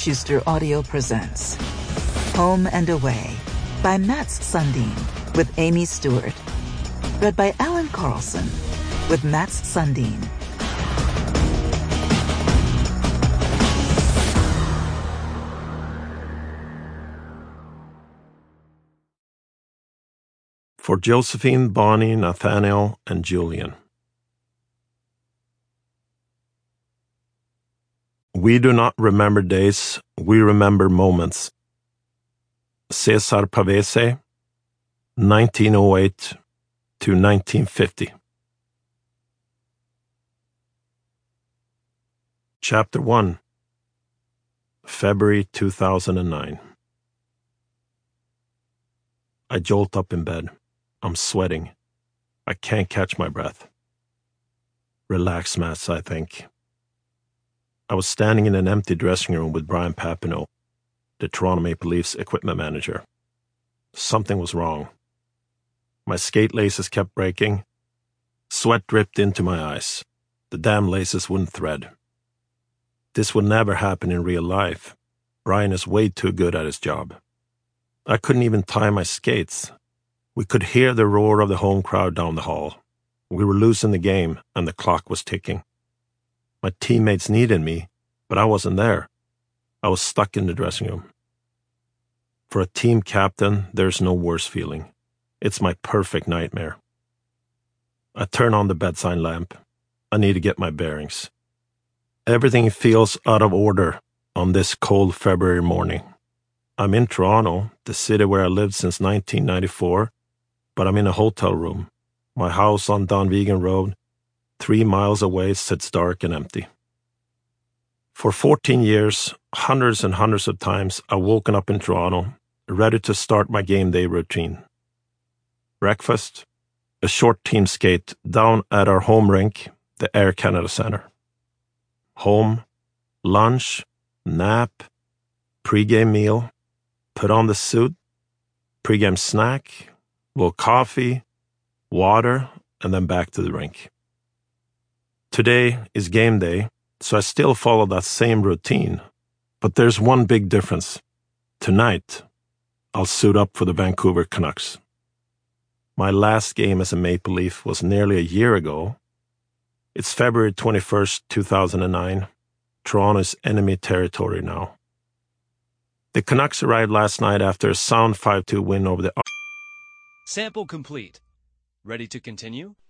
Schuster Audio presents Home and Away by Mats Sundin with Amy Stewart. Read by Alan Carlson with Mats Sundin. For Josephine, Bonnie, Nathaniel, and Julian. We do not remember days, we remember moments. Cesar Pavese, 1908 to 1950. Chapter 1, February 2009. I jolt up in bed. I'm sweating. I can't catch my breath. Relax, Mats, I think. I was standing in an empty dressing room with Brian Papineau, the Toronto Maple Leafs equipment manager. Something was wrong. My skate laces kept breaking. Sweat dripped into my eyes. The damn laces wouldn't thread. This would never happen in real life. Brian is way too good at his job. I couldn't even tie my skates. We could hear the roar of the home crowd down the hall. We were losing the game, and the clock was ticking. My teammates needed me, but I wasn't there. I was stuck in the dressing room. For a team captain, there's no worse feeling. It's my perfect nightmare. I turn on the bedside lamp. I need to get my bearings. Everything feels out of order on this cold February morning. I'm in Toronto, the city where I lived since 1994, but I'm in a hotel room. My house on Dunvegan Road, 3 miles away, sits dark and empty. For 14 years, hundreds and hundreds of times, I've woken up in Toronto, ready to start my game day routine. Breakfast, a short team skate down at our home rink, the Air Canada Centre. Home, lunch, nap, pre-game meal, put on the suit, pre-game snack, little coffee, water, and then back to the rink. Today is game day, so I still follow that same routine, but there's one big difference. Tonight, I'll suit up for the Vancouver Canucks. My last game as a Maple Leaf was nearly a year ago. It's February 21st, 2009. Toronto is enemy territory now. The Canucks arrived last night after a sound 5-2 win over the... Sample complete. Ready to continue?